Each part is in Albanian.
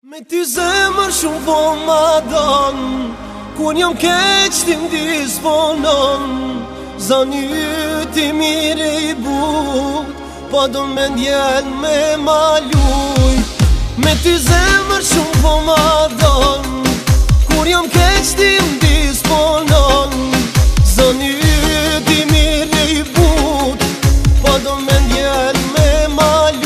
Me ty zemër shumë po ma don, kur jam keq ti m'disponon. Zani yti mire i but, pa do me ndjen me ma luj. Me ty zemër shumë po ma don, kur jam keq ti m'disponon. Zani yti mire i but, pa do me ndjen me ma luj.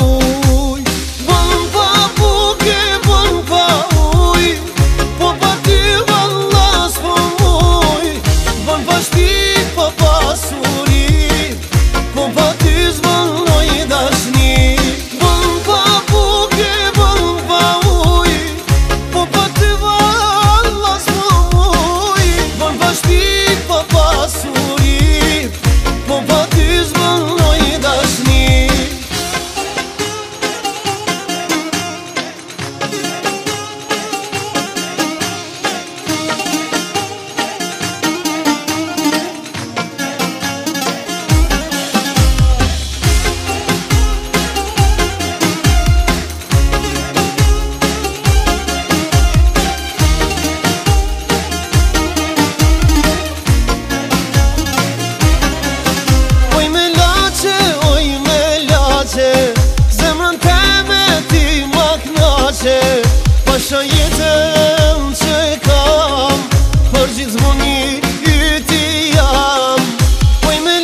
Pasha jetën që kam, për gjithmoni yti jam. Oj me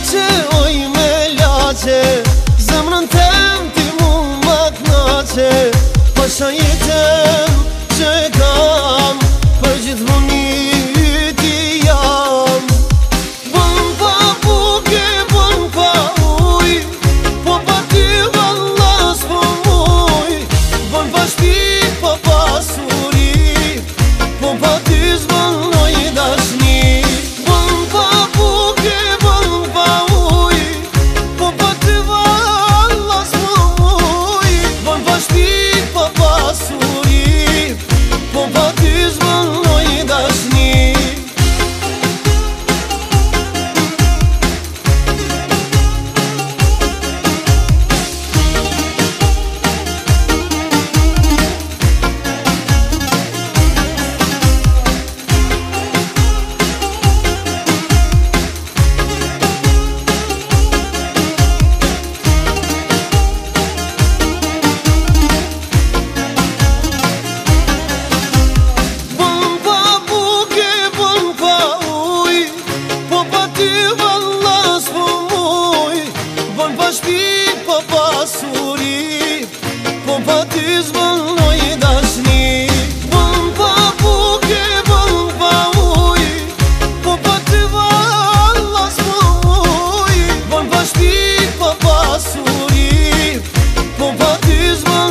laqe, zemrën tem ti mu ma knaqe. Pasha jetën që kam, për gjithmoni yti jam. Bën pa buke, bën pa uj, po pa ty valla s'po muj. Bën pa shpi, po pasuri, po pa ty s'bëlloj dashni. Bën pa buke, bën pa uj, po pa ty valla s'po muj. Bën pa shpi, po pasuri, po pa ty s'bëlloj dashni. Po pasuri, po pa ty s'bëlloj dashni. Bën pa buke, bën pa uj, po pa ty valla s'po muj. Bën pa shpi, po pasuri, po pa ty s'bëlloj